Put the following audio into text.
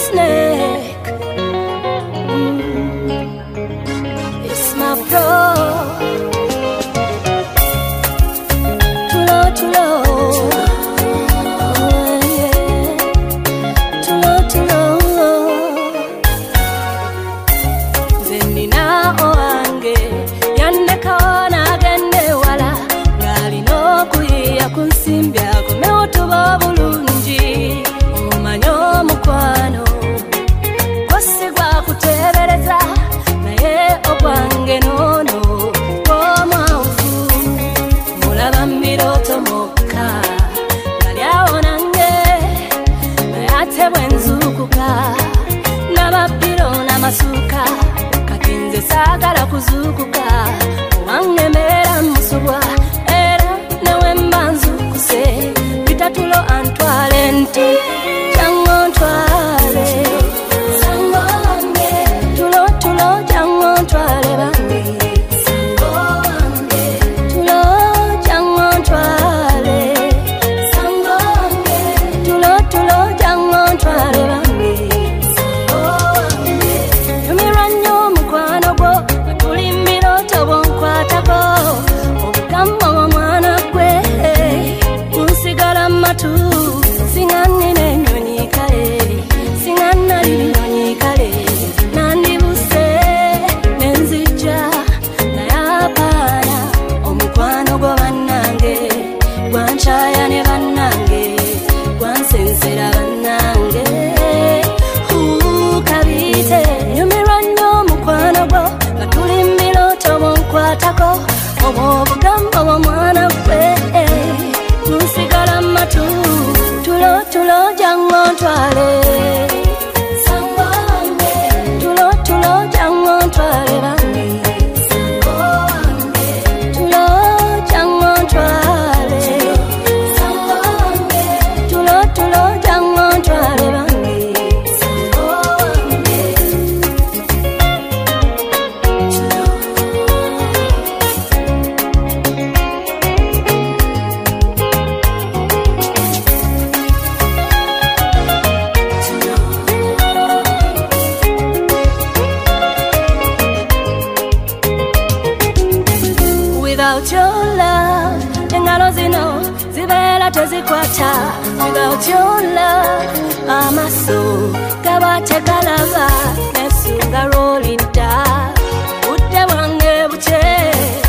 snake. It's my bro. Too low, too low. Masuka kakinze sagala kuzukuka wangemera musubwa era nawe mbanzu kuse bitatulo antwale nti jango ntwale sango wange tulo tulo jango ntwale bange sango wange tulo jango ntwale sango wange tulo tulo jango ntwale bange Without your love, engalo zino zibera tezikwata. Without your love, amaso gabate galaba nesunga rolida. Budde bwange buche